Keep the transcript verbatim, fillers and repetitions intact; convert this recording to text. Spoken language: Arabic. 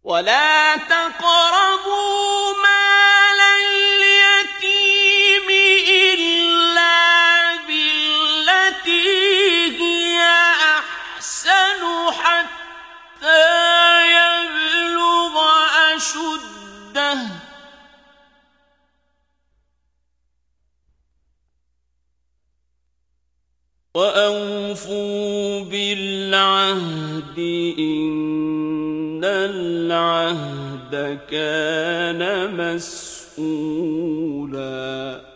ولا تقربوا مال اليتيم إلا بالتي هي أحسن حتى يبلغ أشده وأوفوا بالعهد إن العهد كان مسؤولا